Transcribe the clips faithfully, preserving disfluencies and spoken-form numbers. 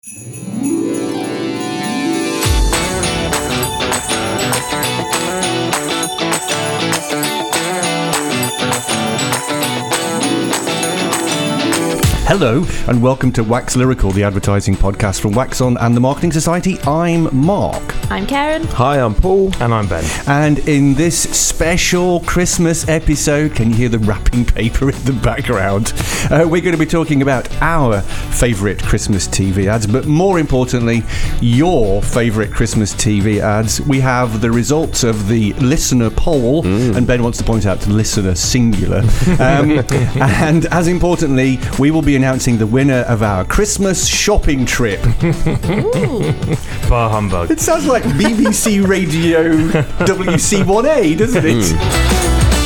Hello and welcome to Wax Lyrical, the advertising podcast from Wax On and the Marketing Society. I'm Mark. I'm Karen. Hi, I'm Paul. And I'm Ben. And in this special Christmas episode, can you hear the wrapping paper in the background? Uh, we're going to be talking about our favourite Christmas T V ads, but more importantly, your favourite Christmas T V ads. We have the results of the listener poll, mm. and Ben wants to point out the listener singular. Um, and as importantly, we will be announcing the winner of our Christmas shopping trip. Bar humbug. It sounds like B B C Radio W C one A, doesn't it? Mm.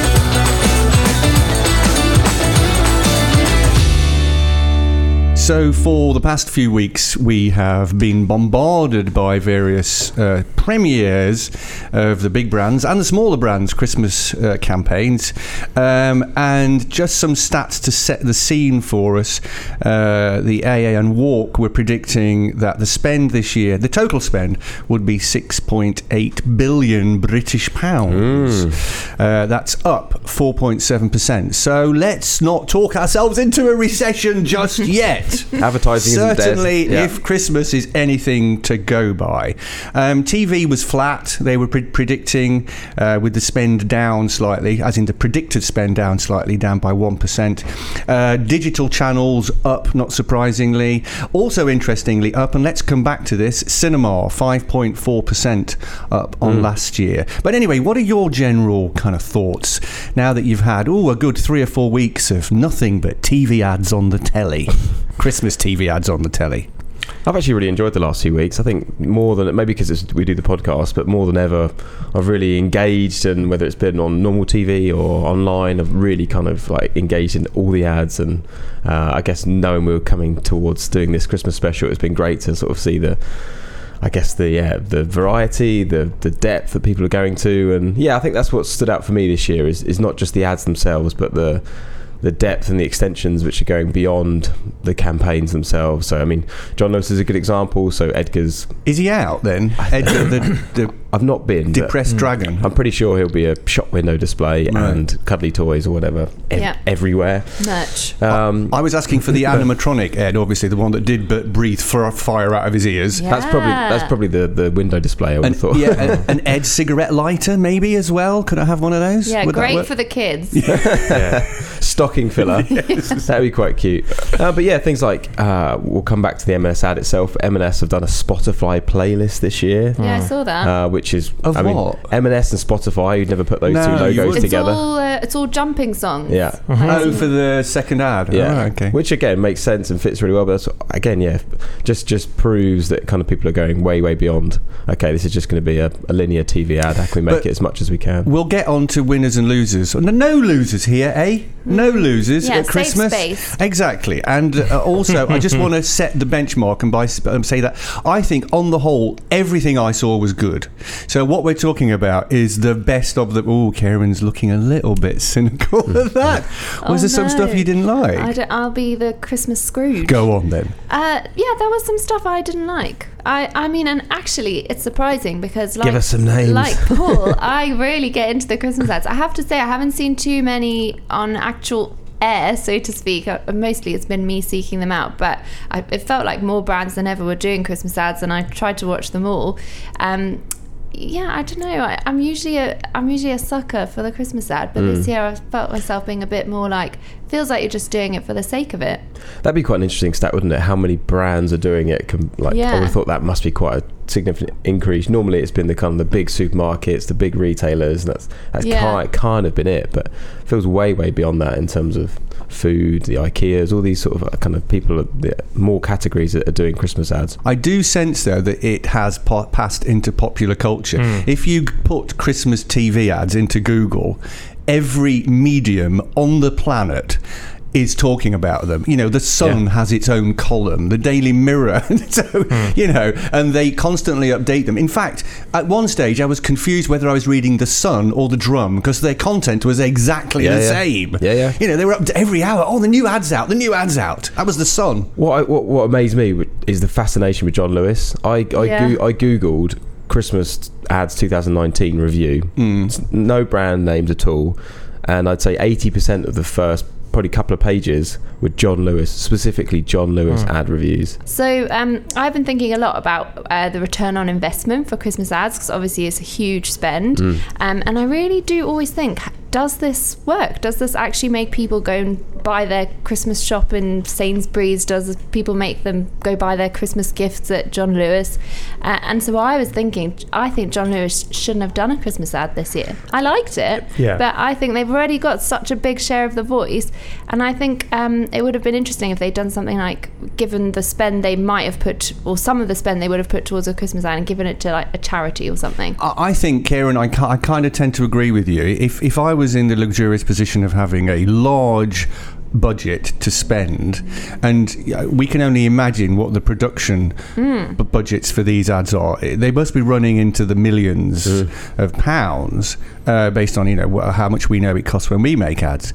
So for the past few weeks, we have been bombarded by various uh, premieres of the big brands and the smaller brands' Christmas uh, campaigns. Um, and just some stats to set the scene for us. Uh, the A A and Walk were predicting that the spend this year, the total spend, would be six point eight billion British pounds. Mm. Uh, that's up four point seven percent. So let's not talk ourselves into a recession just yet. Advertising Certainly, isn't dead. Yeah. If Christmas is anything to go by. Um, T V was flat. They were pre- predicting uh, with the spend down slightly, as in the predicted spend down slightly, down by one percent. Uh, digital channels up, not surprisingly. Also, interestingly, up, and let's come back to this, cinema, five point four percent up on mm. last year. But anyway, what are your general kind of thoughts now that you've had, oh, a good three or four weeks of nothing but T V ads on the telly? Christmas T V ads on the telly. I've actually really enjoyed the last few weeks. I think more than, maybe because it's, we do the podcast, but more than ever, I've really engaged, and whether it's been on normal T V or online, I've really kind of like engaged in all the ads. And uh, I guess knowing we were coming towards doing this Christmas special, it's been great to sort of see the, I guess the yeah the variety, the the depth that people are going to, and yeah, I think that's what stood out for me this year is is not just the ads themselves, but the the depth and the extensions which are going beyond the campaigns themselves. So I mean, John Lewis is a good example. So Edgar's, is he out then? Edgar, the, the I've not been depressed dragon. I'm pretty sure he'll be a shop window display right. and cuddly toys or whatever ev- yeah. everywhere. Merch. Um, I, I was asking for the animatronic Ed, obviously the one that did but breathe for fire out of his ears. Yeah. That's probably that's probably the, the window display. I would and, have thought. Yeah, an, an Ed cigarette lighter maybe as well. Could I have one of those? Yeah, Would great for the kids. yeah. Stocking filler. Yes. That'd be quite cute. Uh, but yeah, things like uh, we'll come back to the M and S ad itself. M and S have done a Spotify playlist this year. Yeah, I saw that. Uh, which is of I what? Mean, M and S and Spotify. You'd never put those no, two logos it's together. All, uh, it's all jumping songs. Yeah. Oh, for the second ad. Yeah. Oh, okay. Which again makes sense and fits really well. But that's, again, yeah, just just proves that kind of people are going way way beyond. Okay, this is just going to be a, a linear T V ad. How can we make but it as much as we can? We'll get on to winners and losers. No, no losers here, eh? No losers yeah, at Christmas. Safe space. Exactly. And uh, also, I just want to set the benchmark and by um, say that I think on the whole, everything I saw was good. So what we're talking about is the best of the. Oh, Karen's looking a little bit cynical at that. Was oh, there some no. stuff you didn't like? I don't, I'll be the Christmas Scrooge. Go on then. Uh, yeah, there was some stuff I didn't like. I, I mean, and actually, it's surprising because, like, give us some names. Like Paul, I really get into the Christmas ads. I have to say, I haven't seen too many on actual air, so to speak. Uh, mostly, it's been me seeking them out. But I, it felt like more brands than ever were doing Christmas ads, and I tried to watch them all. Um, yeah, I don't know. I, I'm usually a I'm usually a sucker for the Christmas ad, but mm. this year I felt myself being a bit more like, feels like you're just doing it for the sake of it. That'd be quite an interesting stat, wouldn't it? How many brands are doing it? Like, yeah. I would have thought that must be quite a significant increase. Normally, it's been the kind of the big supermarkets, the big retailers, and that's that's yeah. kind, kind of been it. But it feels way way beyond that in terms of food, the IKEAs, all these sort of kind of people, the more categories that are doing Christmas ads. I do sense though that it has pa- passed into popular culture. Mm. If you put Christmas T V ads into Google, every medium on the planet is talking about them. You know, the Sun Yeah. has its own column, the Daily Mirror, so, mm. you know, and they constantly update them. In fact, at one stage, I was confused whether I was reading the Sun or the Drum because their content was exactly yeah, the yeah. same. Yeah, yeah. You know, they were up to every hour. Oh, the new ad's out. The new ad's out. That was the Sun. What I, what, what amazed me is the fascination with John Lewis. I I, Yeah. go, I googled Christmas ads twenty nineteen review. Mm. No brand names at all, and I'd say eighty percent of the first probably couple of pages with John Lewis, specifically John Lewis mm. ad reviews. So um, I've been thinking a lot about uh, the return on investment for Christmas ads, because obviously it's a huge spend. Mm. Um, and I really do always think, does this work? Does this actually make people go and buy their Christmas shop in Sainsbury's? Does people make them go buy their Christmas gifts at John Lewis? Uh, and so I was thinking, I think John Lewis shouldn't have done a Christmas ad this year. I liked it, yeah. but I think they've already got such a big share of the voice. And I think um, it would have been interesting if they'd done something like, given the spend they might have put, or some of the spend they would have put towards a Christmas ad, and given it to like a charity or something. I, I think, Karen, I, I kind of tend to agree with you. If if I was in the luxurious position of having a large budget to spend, and we can only imagine what the production mm. b- budgets for these ads are. They must be running into the millions mm. of pounds uh, based on, you know, how much we know it costs when we make ads.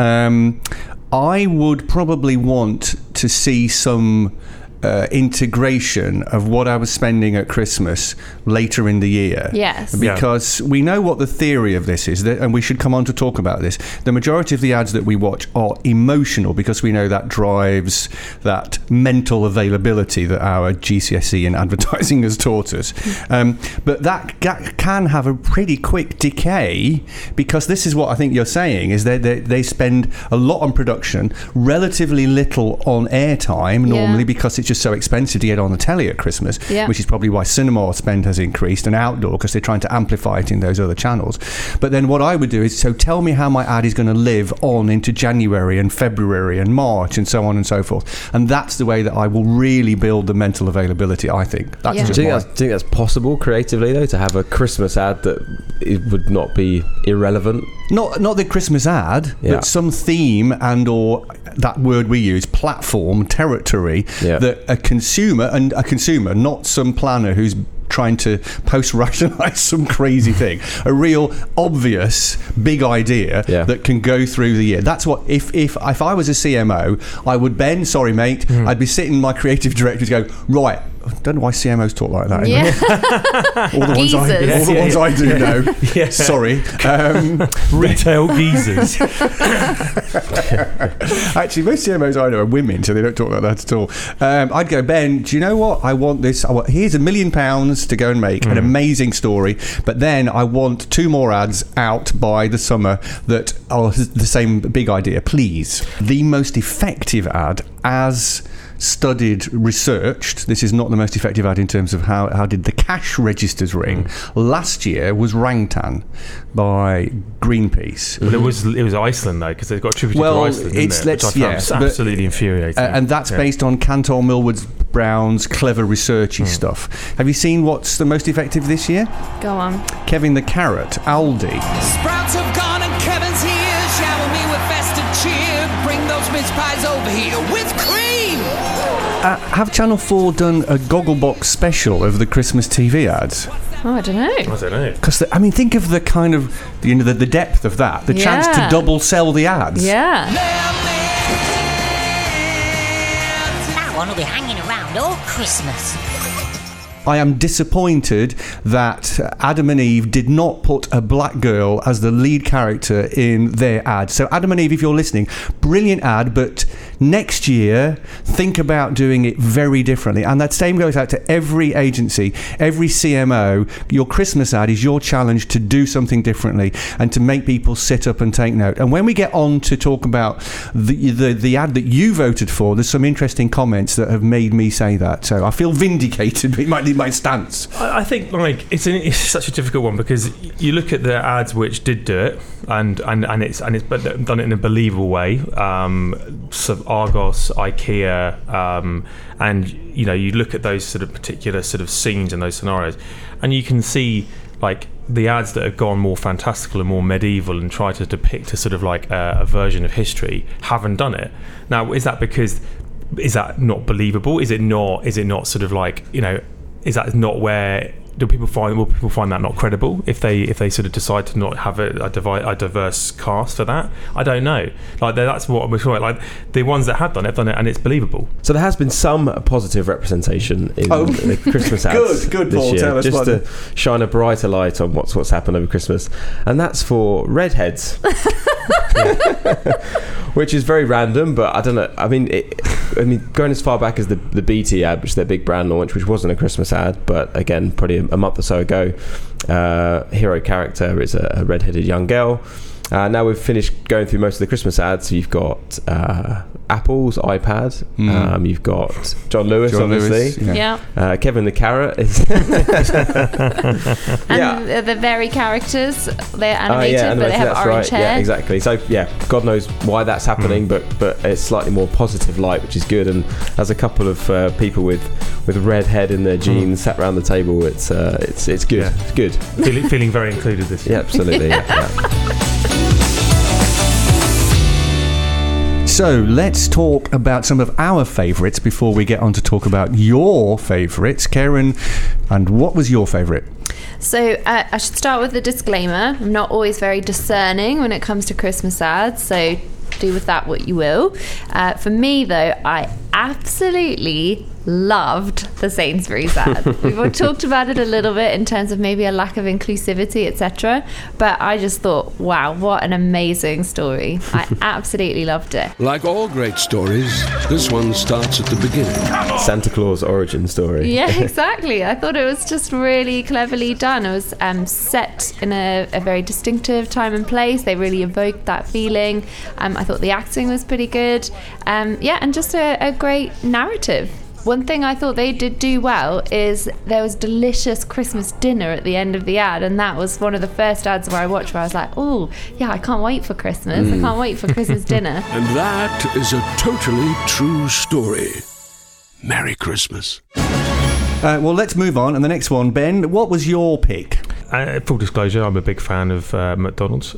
Um, I would probably want to see some Uh, integration of what I was spending at Christmas later in the year. Yes. Because yeah. we know what the theory of this is, that, and we should come on to talk about this. The majority of the ads that we watch are emotional, because we know that drives that mental availability that our G C S E in advertising has taught us. Um, but that, that can have a pretty quick decay, because this is what I think you're saying, is that they, they spend a lot on production, relatively little on airtime normally, yeah. because it's just so expensive to get on the telly at Christmas, yeah. which is probably why cinema spend has increased, and outdoor, because they're trying to amplify it in those other channels. But then what I would do is, so tell me how my ad is going to live on into January and February and March and so on and so forth. And that's the way that I will really build the mental availability, I think. That's yeah. just do, you think my... that's, do you think that's possible creatively, though, to have a Christmas ad that it would not be irrelevant? Not not the Christmas ad, yeah. but some theme and or that word we use, platform, territory, yeah. that a consumer, and a consumer, not some planner who's trying to post-rationalize some crazy thing, a real obvious big idea yeah. that can go through the year. That's what, if if if I was a C M O, I would, Ben, sorry mate, mm. I'd be sitting my creative directors go, right, I don't know why C M Os talk like that. Yeah. all the ones, I, Geezers. all the Yeah, ones yeah. I do Yeah. know. Yeah. Sorry. Um, Retail geezers. Actually, most C M Os I know are women, so they don't talk like that at all. Um, I'd go, Ben, do you know what? I want this. I want, here's a million pounds to go and make mm. an amazing story, but then I want two more ads out by the summer that are the same big idea, please. The most effective ad, as studied, researched, this is not the most effective ad in terms of how, how did the cash registers ring, mm. last year was Rangtan by Greenpeace. Well, it was it was Iceland, though, because they've got attributed well, to Iceland, it's, isn't it? let's, Which I found yes, absolutely but, infuriating. Uh, and that's yeah. based on Cantor Millward Brown's clever researchy mm. stuff. Have you seen what's the most effective this year? Go on. Kevin the Carrot, Aldi. Sprouts have gone and Kevin's here. Shower me with festive cheer. Bring those mince pies over here with cream. Uh, have Channel four done a Gogglebox special of the Christmas T V ads? Oh, I don't know. I don't know. Because I mean, think of the kind of you know the, the depth of that, the Yeah. chance to double sell the ads. Yeah. That one will be hanging around all Christmas. I am disappointed that Adam and Eve did not put a black girl as the lead character in their ad. So Adam and Eve, if you're listening, brilliant ad, but next year, think about doing it very differently. And that same goes out to every agency, every C M O. Your Christmas ad is your challenge to do something differently and to make people sit up and take note. And when we get on to talk about the the, the ad that you voted for, there's some interesting comments that have made me say that. So I feel vindicated. It might need my stance. I, I think like it's an, it's such a difficult one, because you look at the ads which did do it, and and, and it's and it's but done it in a believable way. Um, sort of Argos, IKEA, um, and you know you look at those sort of particular sort of scenes and those scenarios, and you can see like the ads that have gone more fantastical and more medieval and try to depict a sort of like a, a version of history haven't done it. Now, is that because is that not believable? Is it not? Is it not sort of like, you know? Is that not where? Do people find will people find that not credible if they if they sort of decide to not have a, a, divi- a diverse cast for that? I don't know. Like that's what we're talking. Like the ones that have done it have done it, and it's believable. So there has been some positive representation in Oh. the Christmas ads Good, good, this Paul, year, tell us just what- to shine a brighter light on what's what's happened over Christmas, and that's for redheads, which is very random. But I don't know. I mean, it, I mean, going as far back as the the B T ad, which is their big brand launch, which wasn't a Christmas ad, but again, probably a, a month or so ago, uh, hero character is a, a redheaded young girl. Uh, now we've finished going through most of the Christmas ads. So you've got uh, Apple's iPad. Mm. Um, you've got John Lewis, John obviously. Lewis, Yeah. Uh, Kevin the Carrot is. And yeah. the, the very characters, they're Oh, animated, yeah, but they animated, have that's orange right. hair. Yeah, exactly. So yeah, God knows why that's happening, but but it's slightly more positive light, which is good. And as a couple of uh, people with with red head in their jeans sat around the table, it's uh, it's it's good. Yeah. It's good. feeling, feeling very included this Yeah, year. absolutely. yeah, yeah. So let's talk about some of our favourites before we get on to talk about your favourites. Karen, and what was your favourite? So uh, I should start with a disclaimer. I'm not always very discerning when it comes to Christmas ads, so do with that what you will. Uh, for me, though, I absolutely loved the Sainsbury's ad. We've all talked about it a little bit in terms of maybe a lack of inclusivity, et cetera. But I just thought, wow, what an amazing story. I absolutely loved it. Like all great stories, this one starts at the beginning. Santa Claus origin story. Yeah, exactly. I thought it was just really cleverly done. It was um, set in a, a very distinctive time and place. They really evoked that feeling. Um, I thought the acting was pretty good. Um, yeah, and just a, a great narrative. One thing I thought they did do well is there was delicious Christmas dinner at the end of the ad, and that was one of the first ads where I watched where I was like, oh, yeah, I can't wait for Christmas. I can't wait for Christmas dinner. And that is a totally true story. Merry Christmas. Uh, well, let's move on. And the next one, Ben, what was your pick? Uh, full disclosure, I'm a big fan of uh, McDonald's.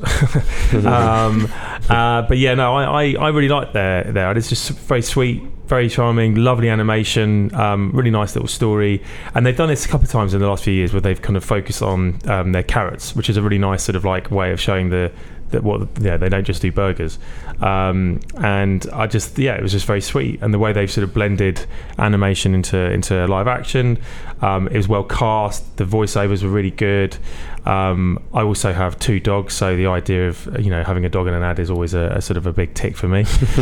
um, uh, but yeah, no, I, I, I really like their, their ad. It's just very sweet, very charming, lovely animation, um, really nice little story. And they've done this a couple of times in the last few years where they've kind of focused on um, their carrots, which is a really nice sort of like way of showing the that what yeah they don't just do burgers. Um, and I just yeah it was just very sweet, and the way they've sort of blended animation into into live action. Um, it was well cast. The voiceovers were really good. Um, I also have two dogs, so the idea of you know having a dog in an ad is always a, a sort of a big tick for me.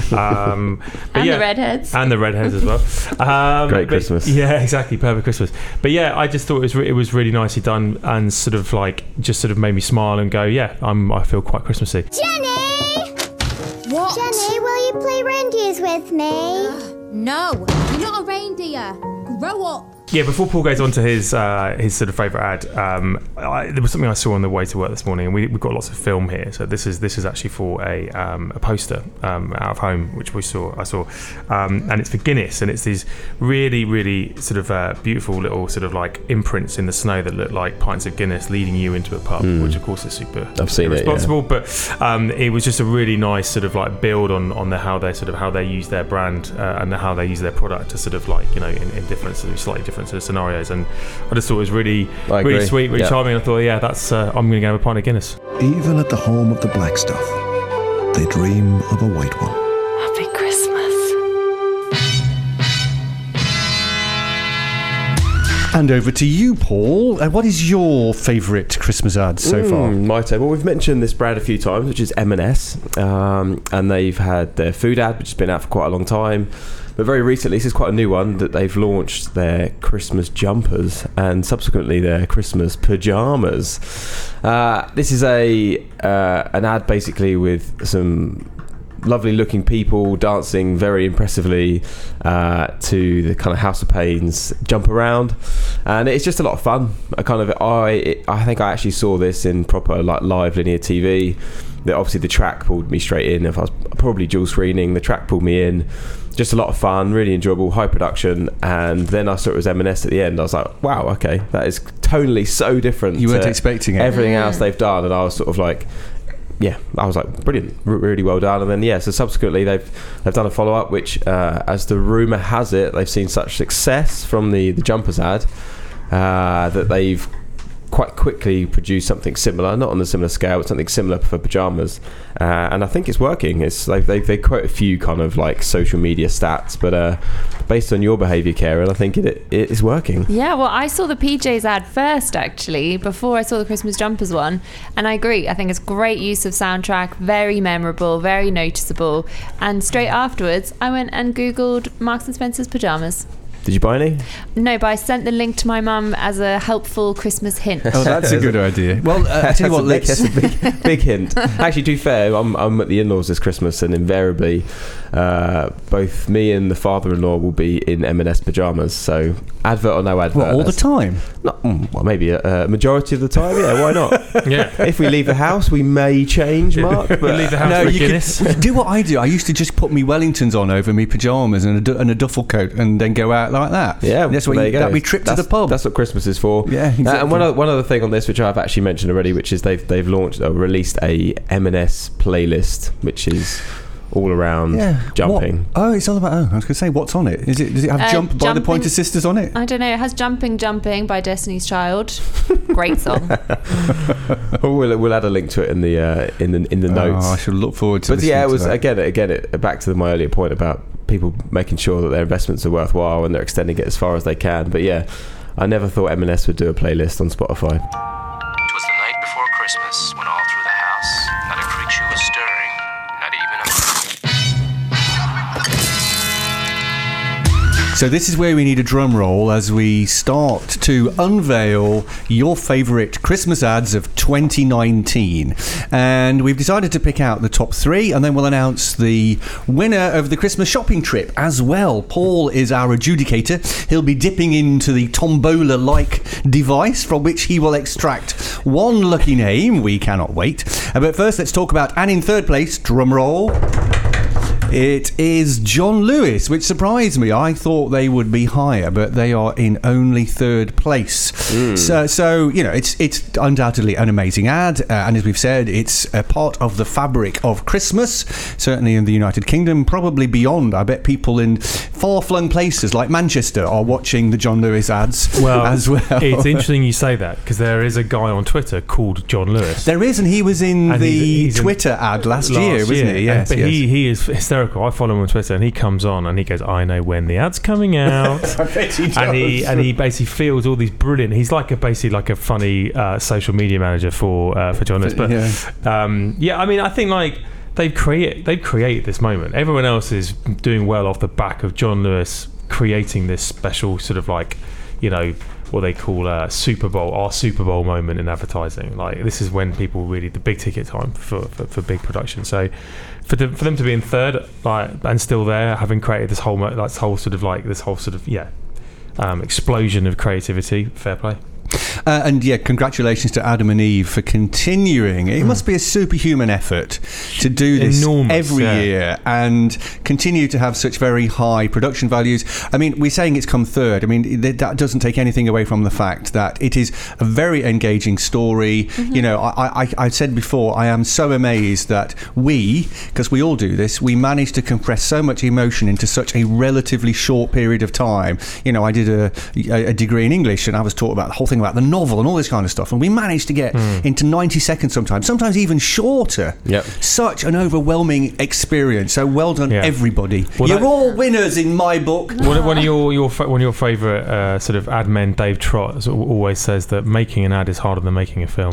Um, but And yeah, the redheads. and the redheads as well. Um, Great but- Christmas. Yeah, exactly, perfect Christmas. But yeah, I just thought it was re- it was really nicely done, and sort of like just sort of made me smile and go, yeah, I'm I feel quite Christmassy. Jenny! What? Jenny, will you play reindeers with me? No, you're not a reindeer. Grow up. Yeah, before Paul goes on to his uh, his sort of favourite ad, um, I, there was something I saw on the way to work this morning, and we, we've got lots of film here. So this is this is actually for a um, a poster um, out of home, which we saw. I saw, um, and it's for Guinness, and it's these really really sort of uh, beautiful little sort of like imprints in the snow that look like pints of Guinness leading you into a pub, Mm. which of course is super I've seen it, yeah. responsible. But um, it was just a really nice sort of like build on on the how they sort of how they use their brand uh, and the, how they use their product to sort of like you know in, in different sort of slightly different sort of scenarios. And I just thought it was really, I really agree. sweet, really Yeah. charming. I thought, yeah, that's uh, I'm going to go have a pint of Guinness. Even at the home of the black stuff, they dream of a white one. Happy Christmas. And over to you, Paul. Uh, what is your favourite Christmas ad so far? Mm, my take. Well, we've mentioned this brand a few times, which is M and S, um, and they've had their food ad, which has been out for quite a long time. But very recently, this is quite a new one, that they've launched their Christmas jumpers and subsequently their Christmas pyjamas. Uh, this is a uh, an ad basically with some lovely looking people dancing very impressively uh, to the kind of House of Pains jump around, and it's just a lot of fun. I kind of I I think I actually saw this in proper like live linear T V. the, obviously the track pulled me straight in. If I was probably dual screening, the track pulled me in. Just a lot of fun, really enjoyable, high production. And then I saw it was M and S at the end. I was like, wow, okay, that is tonally so different. You weren't to expecting it. Everything else they've done, and I was sort of like, yeah, I was like, brilliant, r- really well done. And then yeah, so subsequently they've they've done a follow up, which, uh, as the rumor has it, they've seen such success from the the Jumpers ad uh, that they've quite quickly produced something similar, not on a similar scale, but something similar for pajamas, uh, and I think it's working. It's like they they quote a few kind of like social media stats, but uh, based on your behaviour, Karen, I think it it is working. Yeah, well, I saw the P Js ad first actually before I saw the Christmas Jumpers one, and I agree. I think it's great use of soundtrack, very memorable, very noticeable. And straight afterwards, I went and googled Marks and Spencer's pajamas. Did you buy any? No, but I sent the link to my mum as a helpful Christmas hint. Oh, that's a good idea. Well, uh, I tell you what, big, let's... that's a big, big hint. Actually, to be fair, I'm, I'm at the in-laws this Christmas, and invariably, uh, both me and the father-in-law will be in M and S pajamas. So, advert or no advert. What, all the time? Not, mm, well, maybe a, a majority of the time. Yeah, why not? Yeah. If we leave the house, we may change, Mark. But we leave the house no, for you Guinness. Could, do what I do. I used to just put me Wellingtons on over me pajamas and a, du- and a duffel coat, and then go out like that. Yeah, that's what there you, you go. that'd be trip that's, to the pub. That's what Christmas is for. Yeah, exactly. Uh, and one other, one other thing on this, which I've actually mentioned already, which is they've they've launched or released a M and S playlist, which is all around yeah. jumping. What? Oh, it's all about. Oh, I was going to say, what's on it? Is it does it have Uh, Jump by the Jumping- Pointer Sisters on it? I don't know. It has Jumping Jumping by Destiny's Child. Great song. Oh, we'll we'll add a link to it in the uh, in the in the notes. Oh, I should look forward to. But yeah, it listening was to that. again again it, back to my earlier point about people making sure that their investments are worthwhile and they're extending it as far as they can. But yeah, I never thought M and S would do a playlist on Spotify. It was the night before Christmas when all through the house, not a creature was stirring, not even a... So this is where we need a drum roll as we start to unveil your favourite Christmas ads of twenty nineteen. And we've decided to pick out the top three, and then we'll announce the winner of the Christmas shopping trip as well. Paul is our adjudicator. He'll be dipping into the tombola-like device from which he will extract one lucky name. We cannot wait. Uh, But first, let's talk about, and in third place, drum roll, it is John Lewis, which surprised me. I thought they would be higher, but they are in only third place. Mm. So, so you know, it's it's undoubtedly an amazing ad, uh, and as we've said, it's a part of the fabric of Christmas. Certainly in the United Kingdom, probably beyond. I bet people in far-flung places like Manchester are watching the John Lewis ads well, as well. It's interesting you say that because there is a guy on Twitter called John Lewis. There is, and he was in And the he's- he's Twitter in, ad last, last year, wasn't year. he? Yes, And- but yes. he he is hysterical. I follow him on Twitter, and he comes on and he goes, "I know when the ad's coming out." I bet he does. and he and he basically fields all these brilliant. He's like a basically like a funny uh, social media manager for uh, for John Lewis. But Yeah. um, yeah, I mean, I think like they've created they've created this moment. Everyone else is doing well off the back of John Lewis creating this special sort of like, you know, what they call a Super Bowl, our Super Bowl moment in advertising. Like this is when people really the big ticket time for, for, for big production. So for them, for them to be in third, like, and still there, having created this whole mo- like, this whole sort of like this whole sort of yeah um, explosion of creativity, fair play. Uh, and yeah, congratulations to Adam and Eve for continuing. It mm. must be a superhuman effort to do this Enormous, every yeah. year and continue to have such very high production values. I mean, we're saying it's come third. I mean, that doesn't take anything away from the fact that it is a very engaging story. Mm-hmm. You know, I, I, I said before, I am so amazed that we, because we all do this, we manage to compress so much emotion into such a relatively short period of time. You know, I did a, a degree in English and I was taught about the whole thing about the novel and all this kind of stuff, and we managed to get mm. into ninety seconds sometimes, sometimes even shorter. Yep. Such an overwhelming experience. So well done, yeah. everybody. Well, You're that, all winners in my book. One, one of your, your one of your favourite uh, sort of ad men, Dave Trott, always says that making an ad is harder than making a film.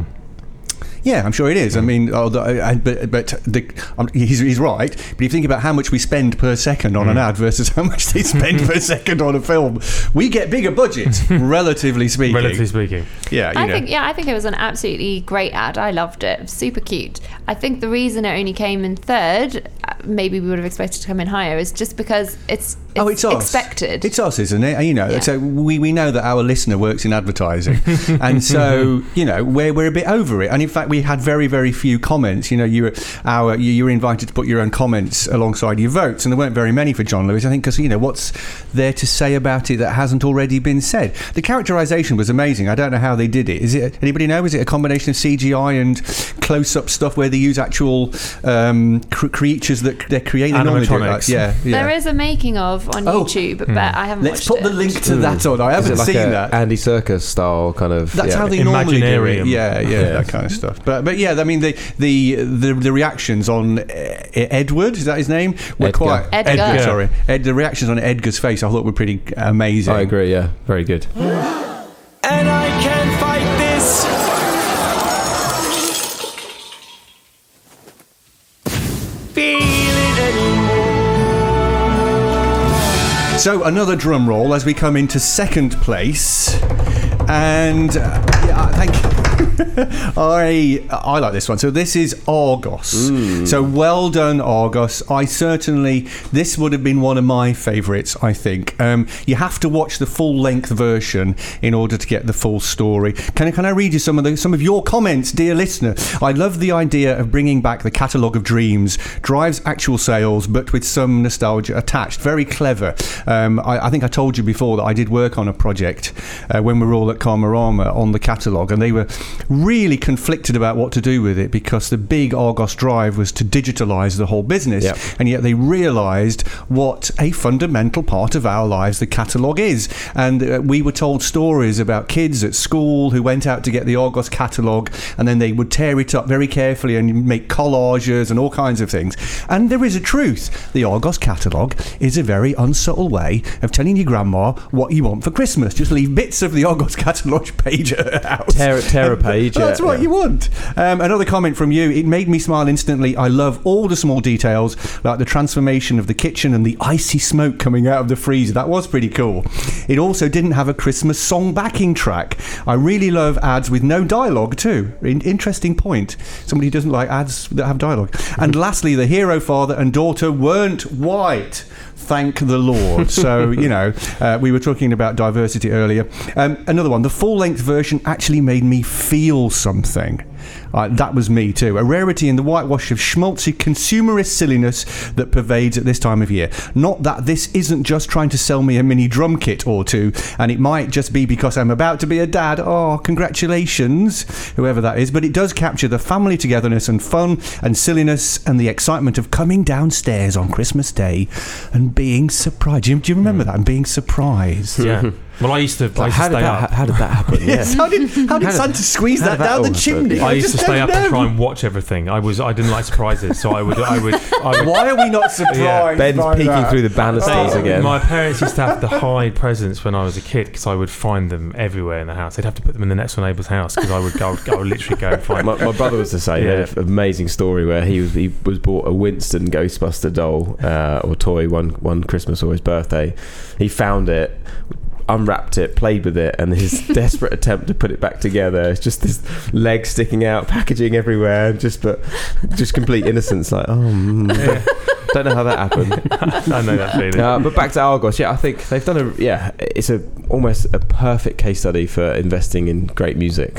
Yeah, I'm sure it is. I mean, although, uh, but but the, um, he's, he's right. But if you think about how much we spend per second on mm. an ad versus how much they spend per second on a film, we get bigger budgets, relatively speaking. Relatively speaking. Yeah, you I know. think yeah, I think it was an absolutely great ad. I loved it. Super cute. I think the reason it only came in third, maybe we would have expected to come in higher, is just because it's it's, oh, it's us. expected. It's us, isn't it? You know, Yeah. so we, we know that our listener works in advertising, and so you know we're we're a bit over it. And in fact, we had very very few comments. You know, you were our you, you were invited to put your own comments alongside your votes, and there weren't very many for John Lewis. I think because you know what's there to say about it that hasn't already been said. The characterization was amazing. I don't know how they did it. Is it anybody know? Is it a combination of C G I and close-up stuff where they use actual um, cr- creatures that they're creating? Animatronics. Yeah, yeah. There is a making of on Oh. YouTube, but I haven't Let's watched put it. the link to that on. I Is haven't it like seen a that. Andy Serkis style kind of. That's yeah. how they normally do it. Imaginarium. Yeah, yeah, Yeah. that kind of stuff. But but yeah, I mean the the the, the reactions on uh, Edward, is that his name? Were Edgar. quite Edgar. Edgar. Sorry, Ed, the reactions on Edgar's face I thought were pretty amazing. I agree. Yeah, very good. And I can't fight this. Feel it anymore. So another drum roll as we come into second place, and uh, yeah, thank you. I I like this one. So this is Argos. Mm. So well done, Argos. I certainly this would have been one of my favourites. I think um, you have to watch the full length version in order to get the full story. Can I, can I read you some of the some of your comments, dear listener? I love the idea of bringing back the catalogue of dreams. Drives actual sales, but with some nostalgia attached. Very clever. Um, I, I think I told you before that I did work on a project uh, when we were all at Karmarama on the catalogue, and they were really conflicted about what to do with it because the big Argos drive was to digitalise the whole business, Yep. and yet they realised what a fundamental part of our lives the catalogue is. And uh, we were told stories about kids at school who went out to get the Argos catalogue, and then they would tear it up very carefully and make collages and all kinds of things. And there is a truth. The Argos catalogue is a very unsubtle way of telling your grandma what you want for Christmas. Just leave bits of the Argos catalogue page at her house. Tear, tear a page. Well, that's yeah, what yeah. you want. Um, another comment from you. It made me smile instantly. I love all the small details, like the transformation of the kitchen and the icy smoke coming out of the freezer. That was pretty cool. It also didn't have a Christmas song backing track. I really love ads with no dialogue too. In- interesting point. Somebody who doesn't like ads that have dialogue. And lastly, the hero father and daughter weren't white. Thank the Lord. So, you know, uh, we were talking about diversity earlier. Um, another one, the full-length version actually made me feel something. Uh, that was me too. A rarity in the whitewash of schmaltzy consumerist silliness that pervades at this time of year. Not that this isn't just trying to sell me a mini drum kit or two, and it might just be because I'm about to be a dad. Oh, congratulations, whoever that is. But it does capture the family togetherness and fun and silliness and the excitement of coming downstairs on Christmas Day and being surprised. Do you, do you remember that? And being surprised. Yeah. Well, I used to, I used how, to did stay that, up. how did that happen? Yes, Yeah. how did, how did How did- Santa squeeze how that did that down all the happen? chimney? I used to just stay don't up and know. try and watch everything. I was I didn't like surprises, so I would I would I would. Why are we not surprised? Yeah. Ben's by peeking that? through the banisters Oh. again. My parents used to have to hide presents when I was a kid because I would find them everywhere in the house. They'd have to put them in the next door neighbour's house because I would go, I would literally go and find My, them. my brother was the same. He had an amazing story where he was he was bought a Winston Ghostbuster doll uh, or toy one one Christmas or his birthday. He found it, unwrapped it, played with it, and his desperate attempt to put it back together, it's just this leg sticking out, packaging everywhere, just but just complete innocence. Like, oh, mm, Yeah. don't know how that happened. I know that feeling. Uh, but back to Argos, yeah, I think they've done a yeah, it's a almost a perfect case study for investing in great music.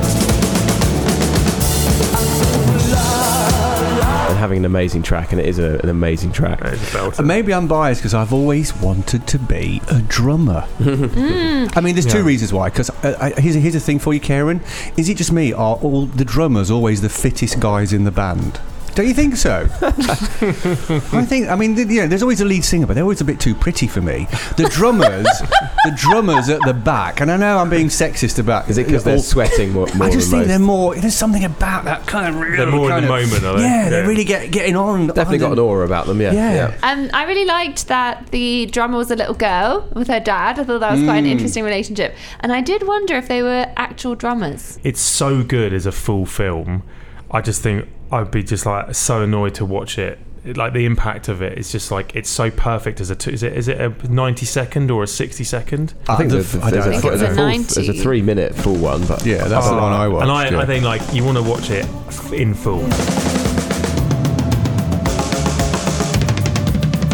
And having an amazing track, and it is a, an amazing track. That is a belter. And maybe I'm biased because I've always wanted to be a drummer. I mean, there's two Yeah. reasons why. Because uh, I- here's, a, here's a thing for you, Karen. Is it just me? Are all the drummers always the fittest guys in the band? Don't you think so? I think. I mean, the, you know, there's always a lead singer, but they're always a bit too pretty for me. The drummers, the drummers at the back, and I know I'm being sexist about. Is it because they're all- sweating more, more I just than think most? they're more. There's something about that kind of. Real, They're more in kind the of- moment, are they? Yeah, they're Yeah. really get, getting on. Definitely got an aura about them, yeah. Yeah. yeah. Um, I really liked that the drummer was a little girl with her dad. I thought that was quite an Mm. interesting relationship. And I did wonder if they were actual drummers. It's so good as a full film. I just think I'd be just like so annoyed to watch it. It- like the impact of it is just like it's so perfect as a two, is it is it a ninety second or a sixty second? I think Uh, there's, the- I there's, don't a, know. think it's there's, a a full, ninety. there's a three minute full one, but Yeah, that's the one I watched. And I, yeah. I think like you want to watch it f- in full.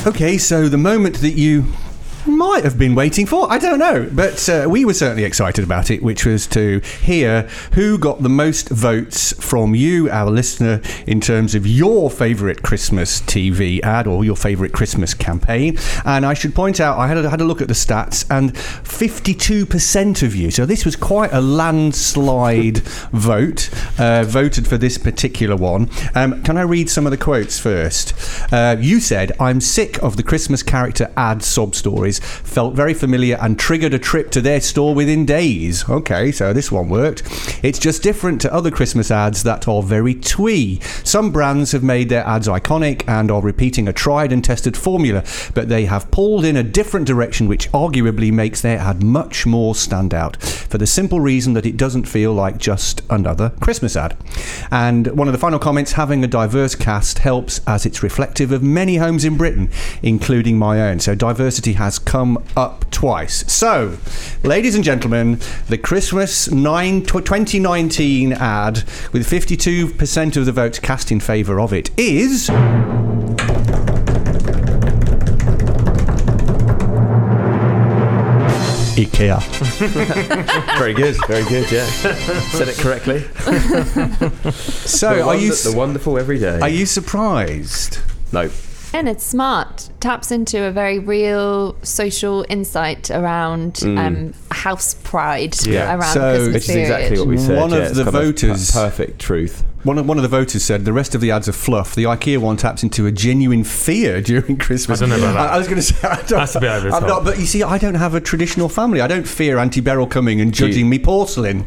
Okay, so the moment that you might have been waiting for, I don't know, but uh, we were certainly excited about it, which was to hear who got the most votes from you, our listener, in terms of your favourite Christmas T V ad or your favourite Christmas campaign. And I should point out, I had a, had a look at the stats, and fifty-two percent of you, so this was quite a landslide vote, uh, voted for this particular one. Um, can I read some of the quotes first? Uh, you said, "I'm sick of the Christmas character ad sob stories. Felt very familiar and triggered a trip to their store within days." Okay, so this one worked. "It's just different to other Christmas ads that are very twee. Some brands have made their ads iconic and are repeating a tried and tested formula, but they have pulled in a different direction which arguably makes their ad much more stand out, for the simple reason that it doesn't feel like just another Christmas ad." And one of the final comments, "Having a diverse cast helps as it's reflective of many homes in Britain, including my own." So diversity has come up twice. So, ladies and gentlemen, the Christmas nine, twenty nineteen ad with fifty-two percent of the votes cast in favour of it is... IKEA. Very good, very good, yeah. Said it correctly. So, the are you... The wonderful everyday. Are you surprised? No. And it's smart. Taps into a very real social insight around mm. um, house pride yeah. around so, the Christmas which is period. exactly what we said. One yeah, of the voters... Of perfect truth. One of, one of the voters said the rest of the ads are fluff. The IKEA one taps into a genuine fear during Christmas. I don't know about that. I, I was going to say... I don't, That's a bit over the I'm top. not, but you see, I don't have a traditional family. I don't fear Auntie Beryl coming and judging you, me porcelain.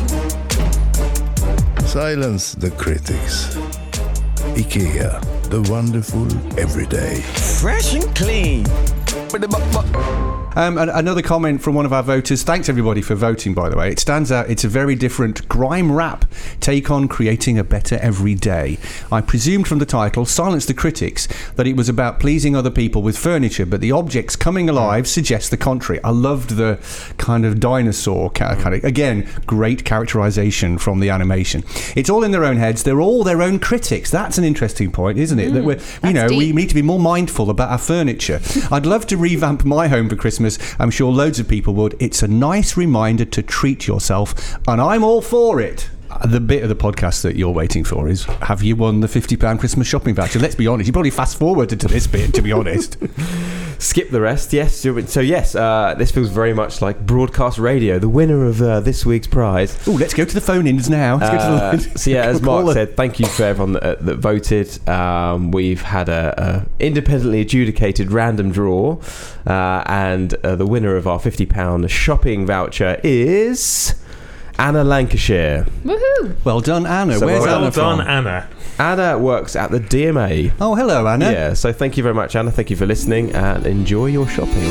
Silence the critics. IKEA, the wonderful everyday. Fresh and clean. Um, and another comment from one of our voters. Thanks everybody for voting, by the way. It stands out. It's a very different grime rap take on creating a better everyday. I presumed from the title, Silence the Critics, that it was about pleasing other people with furniture, but the objects coming alive suggest the contrary. I loved the kind of dinosaur ca- kind of, again, great characterization from the animation. It's all in their own heads. They're all their own critics. That's an interesting point, isn't it? Mm, that we're, you know, deep. We need to be more mindful about our furniture. I'd love to revamp my home for Christmas. I'm sure loads of people would. It's a nice reminder to treat yourself, and I'm all for it. The bit of the podcast that you're waiting for is, have you won the fifty pounds Christmas shopping voucher? Let's be honest, you probably fast forwarded to this bit, to be honest. Skip the rest, yes. So yes, uh, this feels very much like broadcast radio, the winner of uh, this week's prize. Oh, let's go to the phone-ins now. Let's uh, go to the line. So yeah, as Mark said, thank you for everyone that, uh, that voted. Um, we've had a, a independently adjudicated random draw, uh, and uh, the winner of our fifty pounds shopping voucher is... Anna Lancashire. Woohoo! Well done, Anna. So Where's well Anna done, from? Anna. Anna works at the D M A. Oh, hello, Anna. Yeah, so thank you very much, Anna. Thank you for listening, and enjoy your shopping.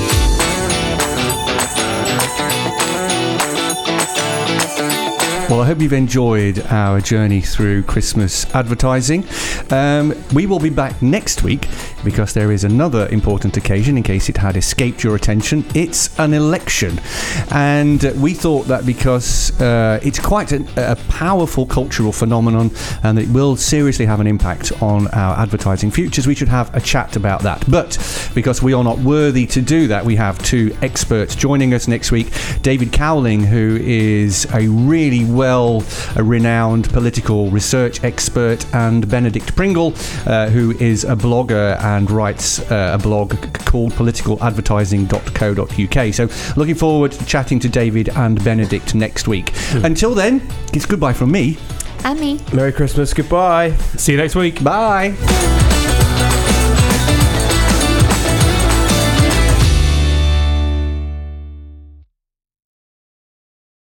Well, I hope you've enjoyed our journey through Christmas advertising. Um, we will be back next week because there is another important occasion, in case it had escaped your attention. It's an election. And uh, we thought that because uh, it's quite a, a powerful cultural phenomenon and it will seriously have an impact on our advertising futures, we should have a chat about that. But because we are not worthy to do that, we have two experts joining us next week. David Cowling, who is a really well renowned political research expert, and Benedict Pringle, uh, who is a blogger and writes uh, a blog called political advertising dot co dot uk. So looking forward to chatting to David and Benedict next week. Mm. Until then, it's goodbye from me. And me. Merry Christmas. Goodbye. See you next week. Bye.